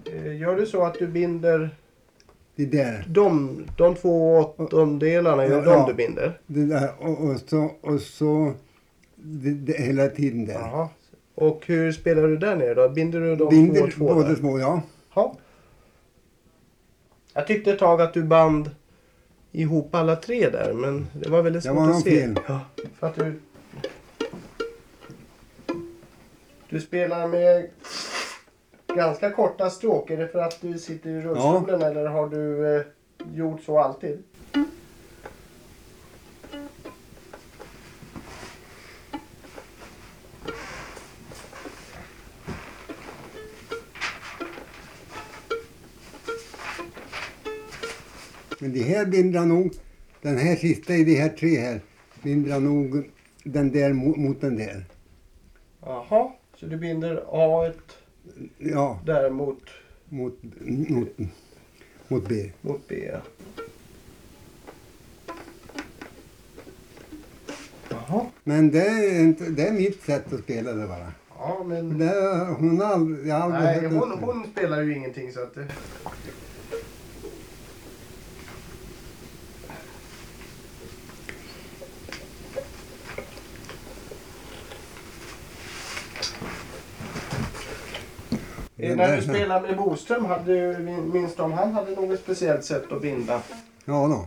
Gör du så att du binder Det där. de två åttondelarna, du binder? Det där. Och så det hela tiden där. Jaha. Och hur spelar du där nere då? Binder du de Binder två båda där? små, ja. Ja. Jag tyckte ett tag att du band ihop alla tre där, men det var väldigt Det svårt var att nog se. fel. Ja, för att du spelar med ganska korta stråk. Är det för att du sitter i rullstolen eller har du gjort så alltid? Men det här binder nog, den här sista i de här tre här, binder nog den där mot den där. Jaha, så du binder A1 Ja, där mot mot B. Mot B. Jaha. Men det är mitt sätt att spela det bara. Ja, men... Hon har aldrig... Nej, hon spelar ju ingenting så att... När du spelade med Boström, minns du om han hade något speciellt sätt att binda? Ja då.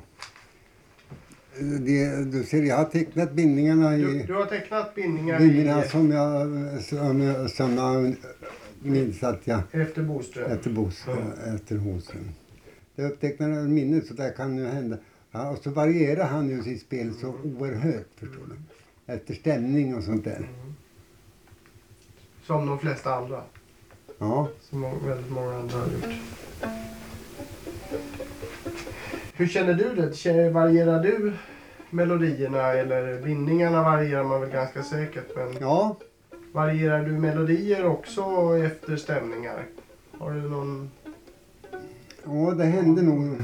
Du ser, jag har tecknat bindningarna i... Du har tecknat bindningar som jag minns att jag... Efter Boström? Efter Boström. Det upptecknade minnet, så där kan ju hända. Ja, och så varierar han ju sitt spel så oerhört, förstår du. Efter stämning och sånt där. Mm. Som de flesta andra? Ja. Som väldigt många andra har gjort. Hur känner du det? Varierar du melodierna eller bindningarna varierar man väl ganska säkert? Men Ja. Varierar du melodier också efter stämningar? Har du någon... Ja, det hände nog.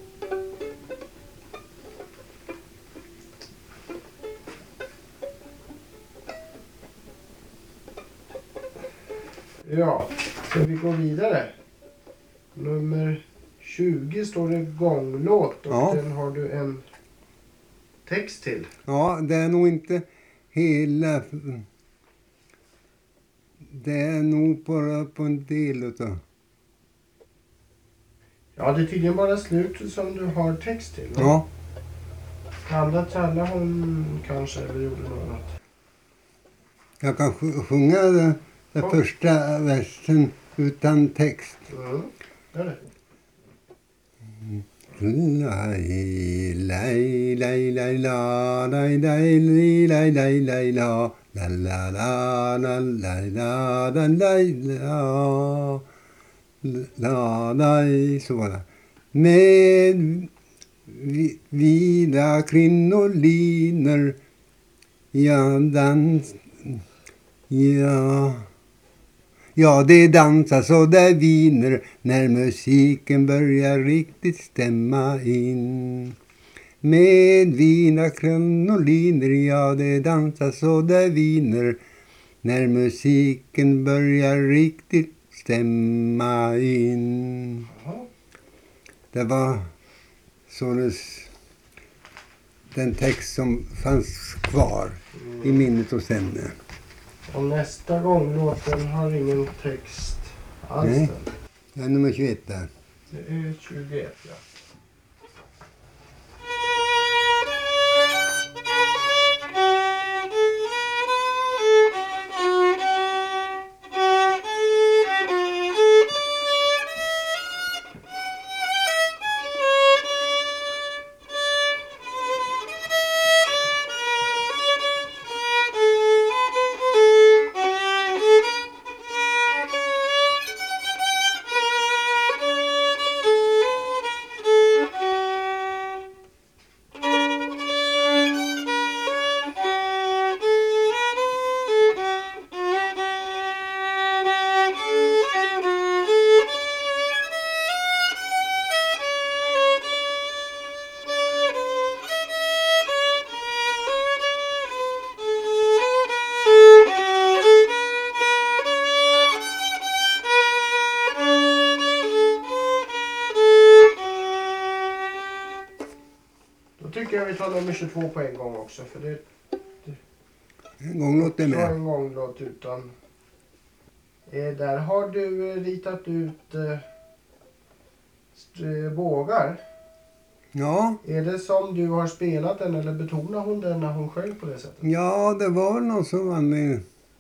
Ja, ska vi gå vidare? Nummer 20 står det gånglåt och den har du en text till. Ja, det är nog inte hela... Det är nog bara på en del utav... Ja, det är tydligen bara slutet som du har text till. Ja. Andra trallade hon kanske eller gjorde något annat. Jag kan sjunga den första versen utan text. Gör det. Lai lai lai lai la lai lai lai lai lai la la la la la lai la la lai la la lai, så var det. Med vida krinoliner Ja, det dansas och det viner när musiken börjar riktigt stämma in. Med vina krinoliner, ja det dansas och det viner när musiken börjar riktigt stämma in. Det var således den text som fanns kvar i minnet hos henne. Och nästa gång låten har ingen text alls. Nej, det är nummer 21 där. Det är 21, ja. tycker jag vi tar nummer 22 på en gång också. För det En gång låt det är med. en gånglåt utan... där har du ritat ut bågar. Ja, Är det som du har spelat den eller betonar hon den när hon sjöng på det sättet? ja, det var någon som var med.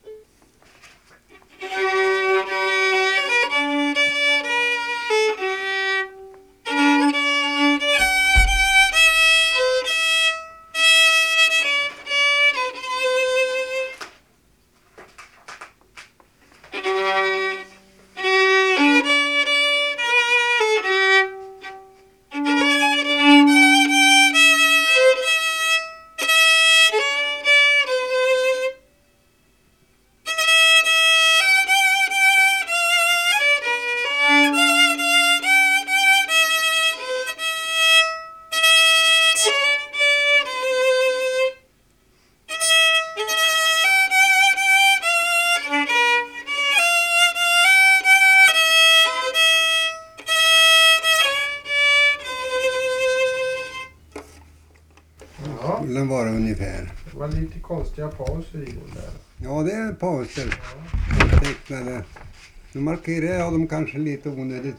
Ja, Den var ungefär. det var lite konstiga pauser i den där. Ja, det är pauser. Ja. Tecknade. Nu markerar jag dem kanske lite onödigt.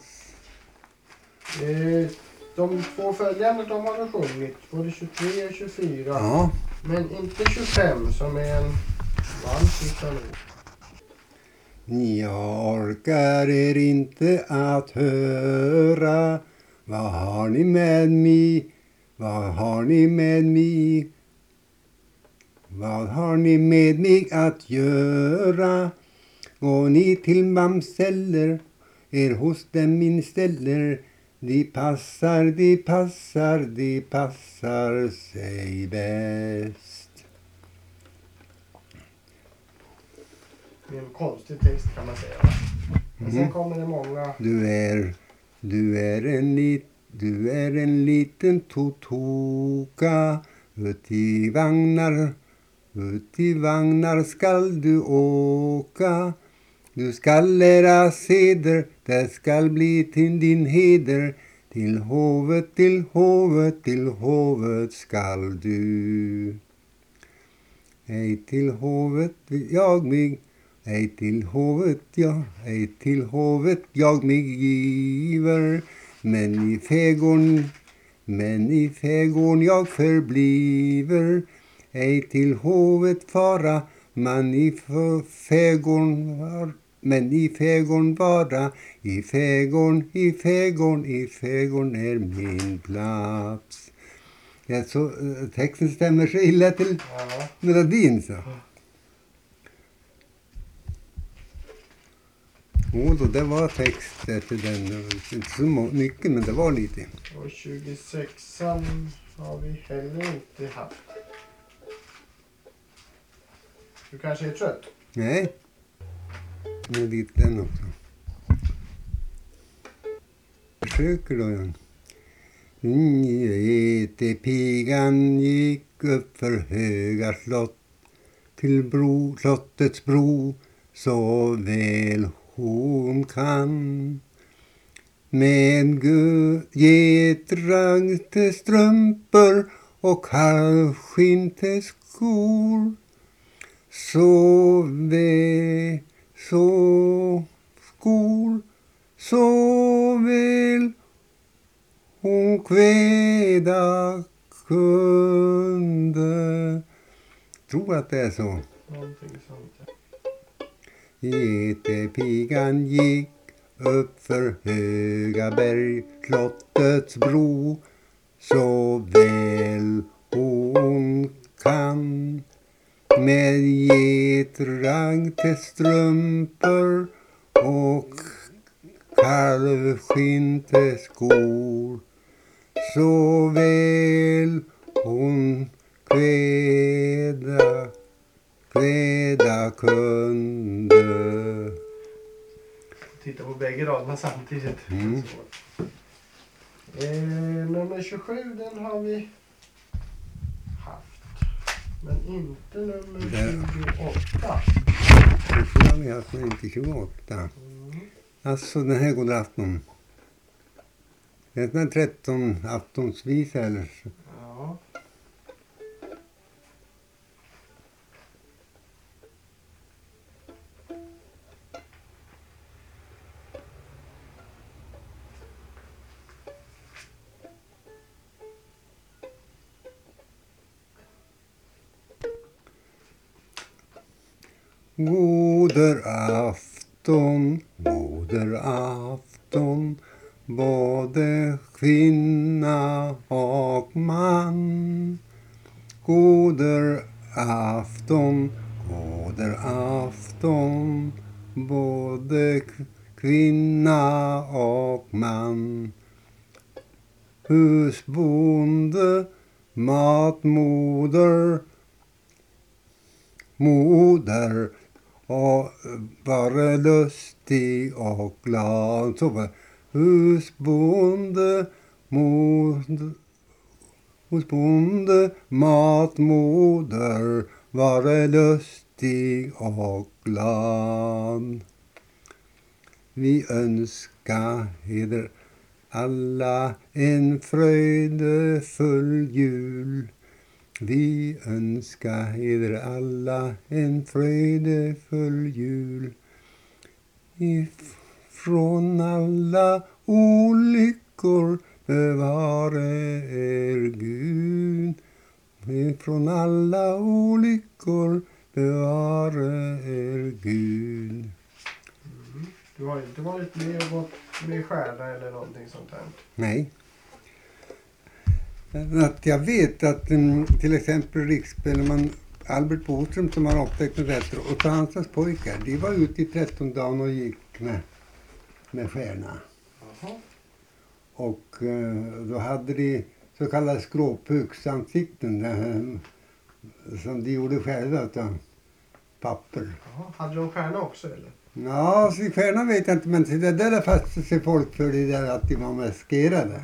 De två följande de har du sjungit, både 23 och 24. Ja, Men inte 25 som är en vals utan ord. jag orkar er inte att höra. Vad har ni med mig? Vad har ni med mig? Vad har ni med mig att göra? Går ni till mamseller, er hos dem inställer. De passar, de passar, de passar sig bäst. Det är en konstig text kan man säga. Va? Men sen kommer det många... Du är en liten totoka. Ut i vagnar skall du åka. Du skall lära seder, det skall bli till din heder. Till hovet, till hovet, till hovet skall du. Ej till hovet jag mig, ej till hovet jag mig giver. Men i fägorn jag förbliver. Ej till hovet fara, men i fägorn vara. I fägorn är min plats. Ja, så texten stämmer så illa till Ja. melodin så. Då, det var text till den. Inte så mycket, men det var lite. Och 26an har vi heller inte haft. Du kanske är trött? Nej. Men lite den också. Försöker då igen. Pigan gick upp för höga slott till slottets bro så väl hon kan. Med getrang till strumpor och halvskinn till skor. Så väl hon kväda kunde. Tror att det är så. Någonting sånt. Getepigan gick upp för höga berg, slottets bro, så väl hon kan. Med getrang till strumpor och kalvskinn till skor. Så väl hon kväda kunde. Titta på bägge raderna samtidigt. Mm. Nummer 27 den har vi haft. Men inte nummer 28. Det tror jag vi har haft, men inte 28. Alltså den här godafton. Det är en 13 aftonsvisa eller så. Ja. Goder afton, både kvinna och man. Goder afton, både kvinna och man. Husbonde, matmoder, och vara lustig och glad. Så var husbonde, matmoder, vara lustig och glad. Vi önskar eder alla en fröjdefull jul. Vi önskar eder alla en fröjdefull jul. Ifrån alla olyckor bevare er Gud. Ifrån alla olyckor bevare er Gud. Du har inte varit med och gått med stjärna eller någonting sånt här? Nej. Att jag vet att till exempel riksspelman Albert Boström som har upptäckt rätt och hans pojkar, de var ute i 13 dagen och gick med stjärna. Jaha. Och då hade de så kallade skråpuksansikten som de gjorde själva av papper. Jaha. Hade de stjärna också eller? Ja, så stjärna vet jag inte, men det där fastade sig folk för det där att de var maskerade.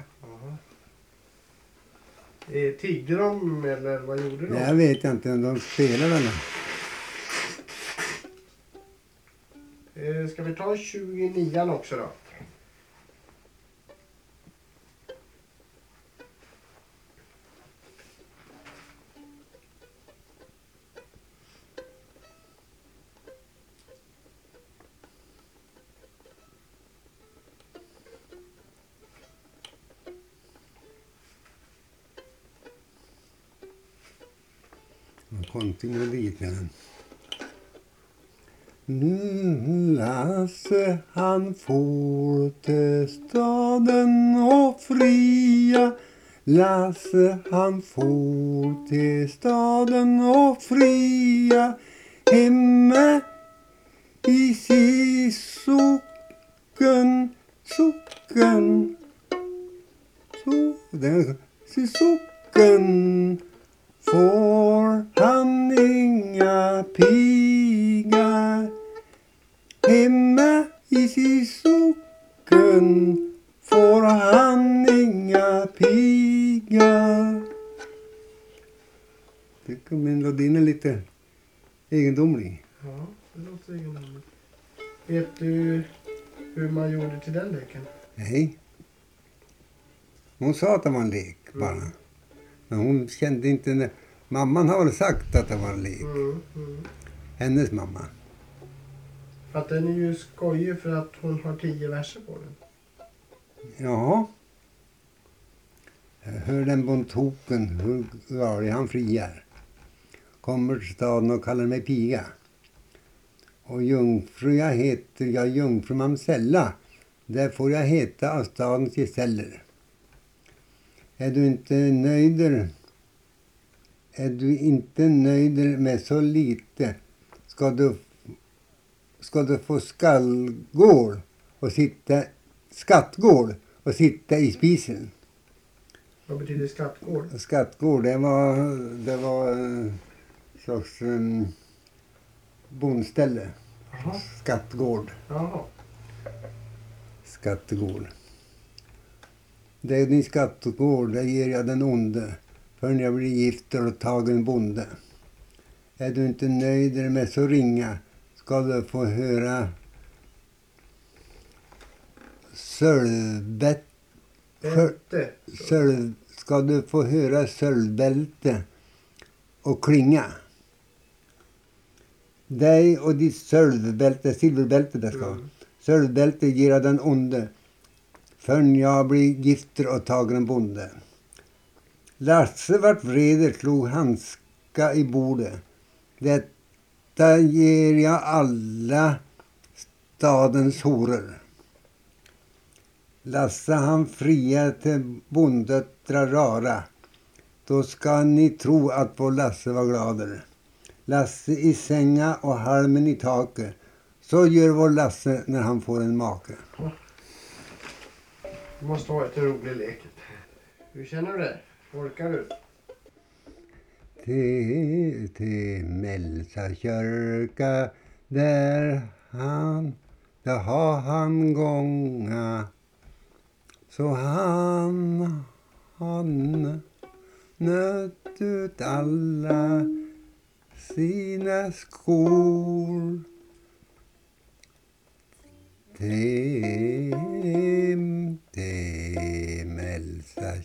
Tiggde de eller vad gjorde de? Jag vet inte om de spelade. Ska vi ta 29 också då? Konstig melodi med den. Lasse han for till staden och fria. Lasse han for till staden och fria. Hemme i sin socken. Får han inga piga. Hemma i sin socken får han inga piga. Tycker melodin är lite egendomlig. Ja, det låter egendomligt. Vet du hur man gjorde till den leken? Nej. Hon sa att det var en lek bara. Men hon kände inte... Mamman har väl sagt att det var en lek. Hennes mamma. För att den är ju skojig för att hon har 10 verser på den. Ja. Jag hör den bontoken, hur galig han friar. Kommer till staden och kallar mig piga. Och jungfru jag heter, jag jungfru mamsella. Där får jag heta av stadens gesäller. Är du inte nöjd med så lite, ska du få skattgård och sitta i spisen. Vad betyder skattgård? Skattgård, det var slags bondställe. Jaha. Skattgård. Jaha. Skattegård. Det är din skattgård, det ger jag den onde. Förrän jag blir gifter och tagen bonde. Är du inte nöjd med så ringa, ska du få höra ska du få höra sölvbälte och klinga. Dig och ditt silverbälte där ska. Sölvbälte ger jag den onde. Förrän jag blir gifter och tagen bonde. Lasse vart vreder, slog handska i bordet. Detta ger jag alla stadens horor. Lasse han friar till bonddöttrar rara. Då ska ni tro att vår Lasse var gladare. Lasse i sänga och halmen i taket. Så gör vår Lasse när han får en make. Det måste ha varit en rolig lek. Hur känner du det? Orkar du? Till Melsa kyrka där har han gånga. Så han nött ut alla sina skor. Till Melsa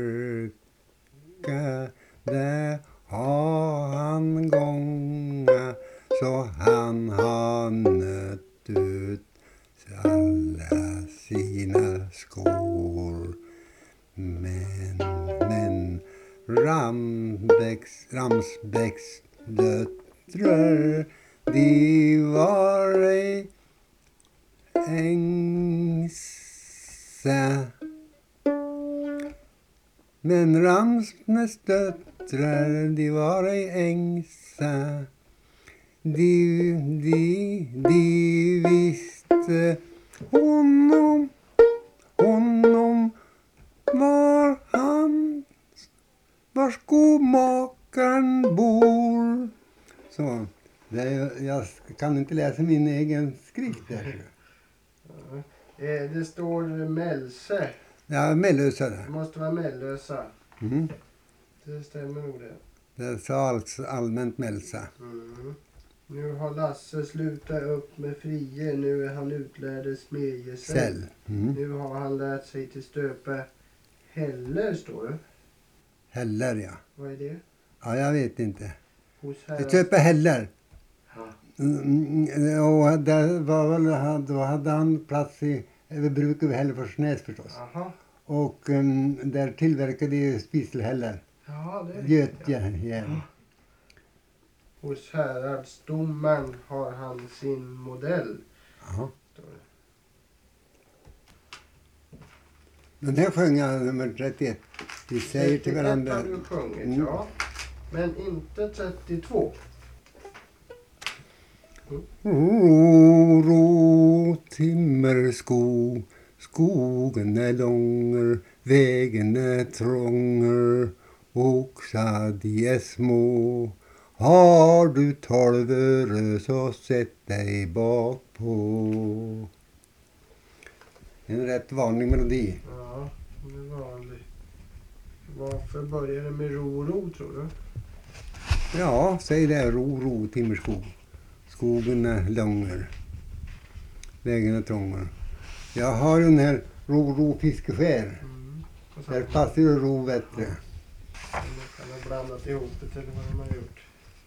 kyrka där har han gånga. Så han har nött ut alla sina skor. Men Ramsbäcks döttrar, de var ej ängsa. Men Ramsbäcks döttrar, de var ej ängsa. De visste honom var skomakaren bor. Så, jag kan inte läsa min egen skrift där. Det står Mälse. Ja, Mellösa. Det måste vara Mellösa. Mm. Det stämmer nog det. Det sa alltså allmänt Melsa. Mm. Nu har Lasse slutat upp med frie. Nu är han utlärde smedjesäll. Mm. Nu har han lärt sig till stöpa heller, står det. Heller, ja. Vad är det? Ja, jag vet inte. Hos Jag köper heller. Ja. Och där var väl, då hade han plats i bruk över Hälleforsnäs förstås. Aha. Och där tillverkade de spiselheller. Ja, det är Götjärn. Hos häradsdomaren har han sin modell. Jaha. Står det. Den här sjöng jag nummer 31. Vi säger till varandra. har du sjungit, ja. Men inte 32. Ro, timmerskog. Skogen är långer, vägen är trånger. Oxar de är små. Har du 12 öre så sätt dig bak på. En rätt vanlig melodi. Ja, det är vanligt. Varför börjar det med ro, tror du? Ja, säg det. Ro, timmerskog. Skogen är långer. Vägen är trånger. Jag har den här ro, fiskeskär. Där passar ju ro bättre. De kan ha blandat ihop det eller vad de har gjort.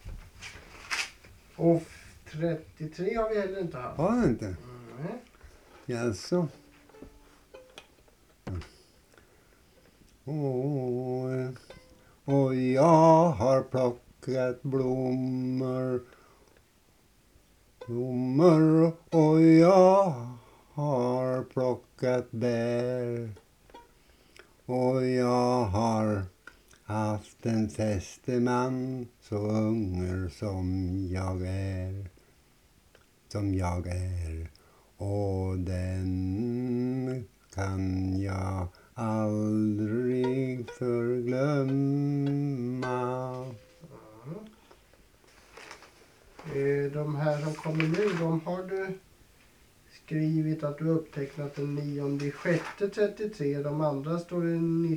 Och 33 har vi heller inte haft. Har den inte? Nej. Jaså? Och jag har plockat blommor och jag har plockat bär och jag har haft en fästeman så ung som jag är och den kan jag aldrig förglömma. De här som kommer nu, de har du skrivit att du upptecknat den 9/6/33. De andra står det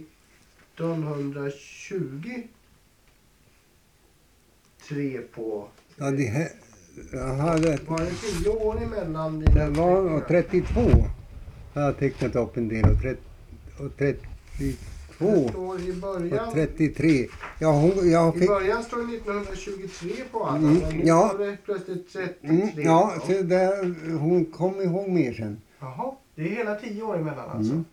1923 på. Ja, det här, jaha, det Var det 10 år emellan dina var uppteckningar? 32. Jag har tecknat upp en del och 32 Det står i början. och 33. Jag I fick, början står det 1923 på alla, men nu ja. står det plötsligt 33. ja, så där, hon kom ihåg mer sen. Jaha, det är hela 10 år emellan alltså. Mm.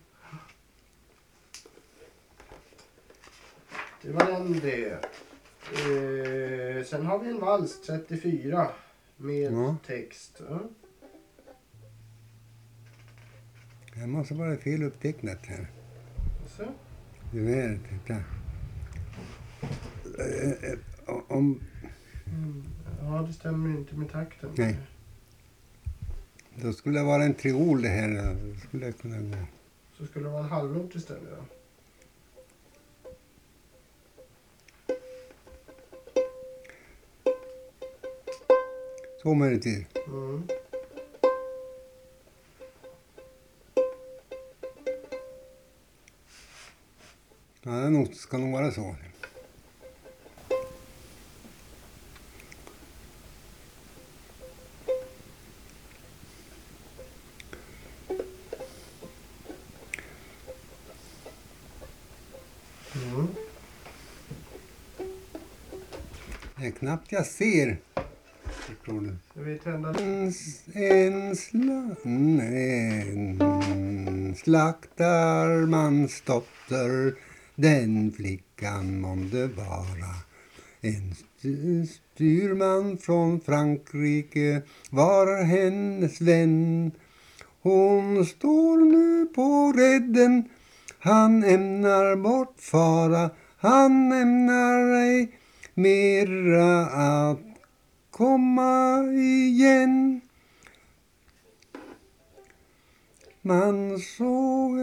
Det var den det. Sen har vi en vals, 34. med Ja. text. Ja. Det måste vara fel upptecknat här. Så. Du vet, titta. Om... Ja, det stämmer inte med takten. Nej. Då skulle det vara en triol det här. Då skulle jag kunna gå. Så skulle det vara en halvnot istället. Ja. Så möjligtvis. Mm. Ja, det nog, ska nog vara så. Mm. Det är knappt jag ser. Förstår du? Ska vi tända? En slaktarmans dotter, den flickan månde vara. En styrman från Frankrike var hennes vän. Hon står nu på redden, han ämnar bortfara. Han ämnar ej mera att komma igen. Man såg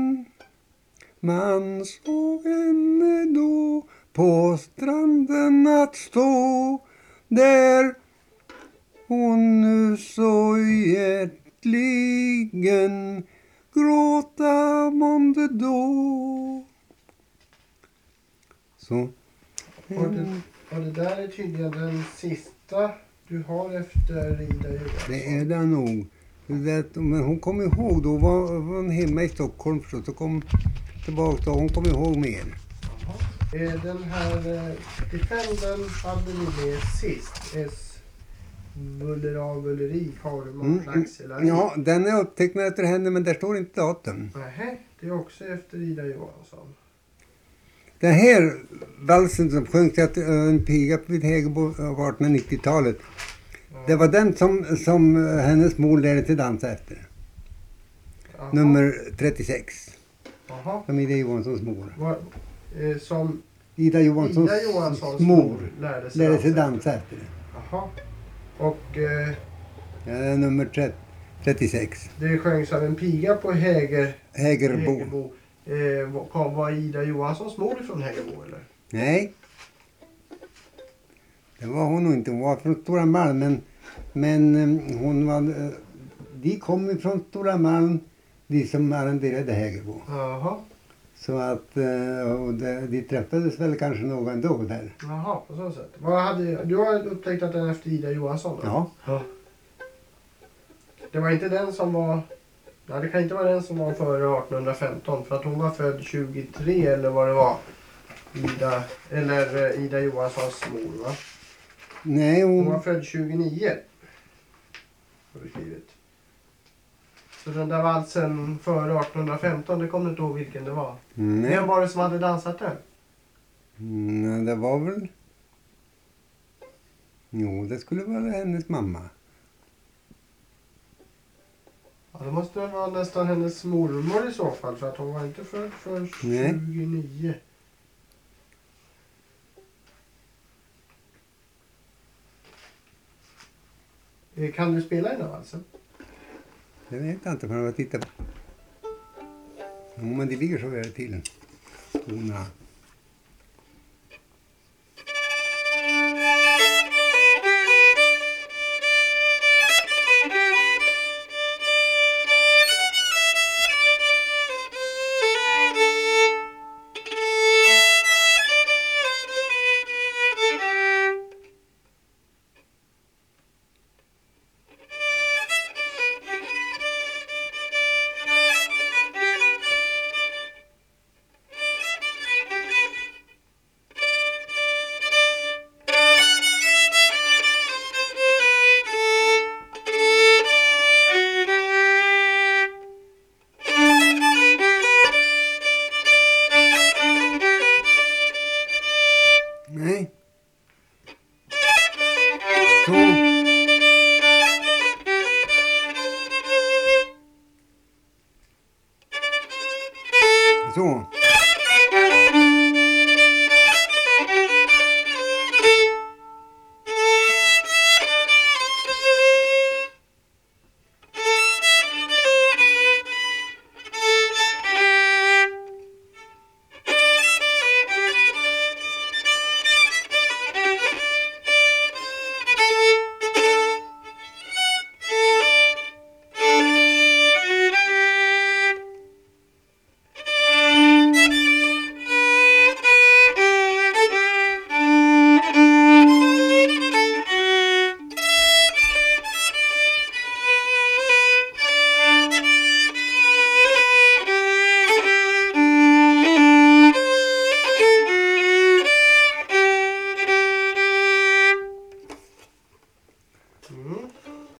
henne då på stranden att stå, där hon nu så hjärtligen gråta månde då. Så. Och det där är tydligen den sista du har efter Ida Johansson. Det är det nog. Men hon kom ihåg då, var hon hemma i Stockholm förstås, så kom tillbaka då, hon kom ihåg mer. Jaha. Den här 75 den hade ni med sist. Bulleri, Karlman, Axel. Ja, den är upptecknad efter henne, men där står inte datum. Nej, det är också efter Ida Johansson. Den här valsen som sjöngs att en piga vid Hägerbo på 1890-talet. Ja. Det var den som hennes mor lärde sig dansa efter. Jaha. Nummer 36. Jaha. Som Ida Johanssons mor. Som Ida Johanssons mor lärde sig dansa efter. Jaha. Och Nummer 36. det sjöngs av en piga på Hägerbo. Var Ida Johanssons mor från Hägerbo eller? Nej. Det var hon nog inte. Hon var från Stora Malm. Men hon var... De kom från Stora Malm. De som arrenderade Hägerbo. Jaha. Så att de träffades väl kanske någon då där. Jaha, på så sätt. Du har upptäckt att den efter Ida Johansson då? Ja. Det var inte den som var... Nej, det kan inte vara den som var före 1815. För att hon var född 23 eller vad det var. Ida Johanssons mor, va? Nej, Hon var född 29. Har du skrivit. Så den där valsen före 1815, det kommer du inte ihåg vilken det var. Nej. Vem var det som hade dansat den? Det var väl... Jo, det skulle vara hennes mamma. Ja, det måste vara nästan hennes mormor i så fall. För att hon var inte född för 29. Kan du spela den här valsen? Det vet jag inte, för jag tittar på. Jo, men det ligger så här till. Tona. Så.